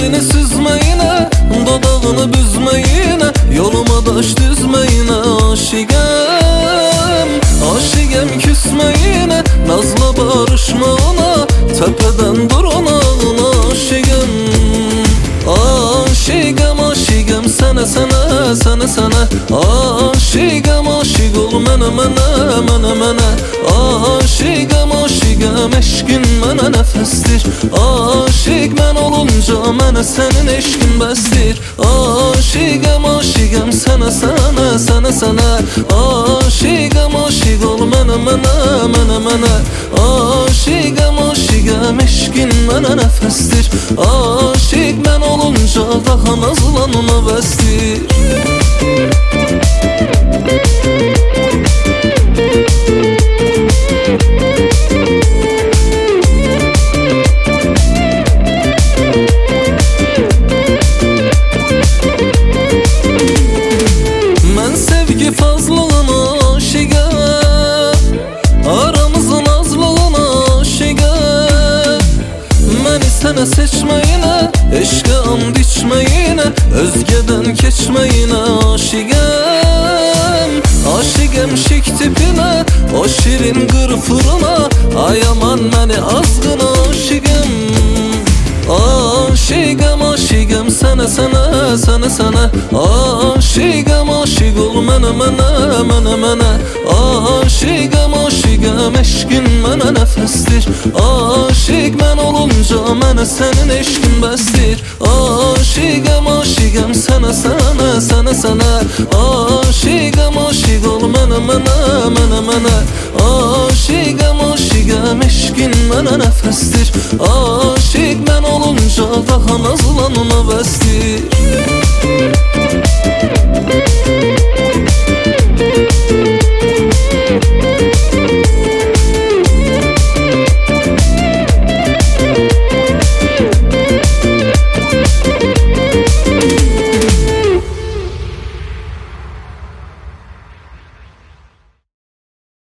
elini süzmeyine, dodağını büzmeyine, yoluma taş düzmeyine aşigem. Aşigem küsmeyine, nazla barışmağına, tepeden durana aşigem. Aşigem aşigem sene sene sene sene, aşigem aşig ol mene mene mene mene. Aşigem aşigem eşkin mene nefestir, aşig men olunca mene senin eşkin bestir. Aşigem aşigem sene sene sene sene, aşigem aşig ol mene mene mene mene. Aşigem aşigem eşkin mene nefestir, aşig men olunca daha nazlanına bestir. Men sevgi fazlalığına aşigem, aramızın azlığına aşigem. Meni sene seçmeyine, eşke and içmeyine, özgeden keçmeyine aşigem. Aşigem şik tipine, o şirin gırfırına, ayaman meni azgına aşigem. Aşigem aşigem sene sene sene sene, aşigem aşig ol mene mene mene mene. Aşigem aşigem eşkin mene nefestir, aşig men olunca mene senin eşkin bestir. Aşigem aşigem sene sene sene sene, aşigem aşig ol mene mene mene mene. Aşigem aşigem eşkin mene nefestir, aşig men olunca daha nazlanına bestir.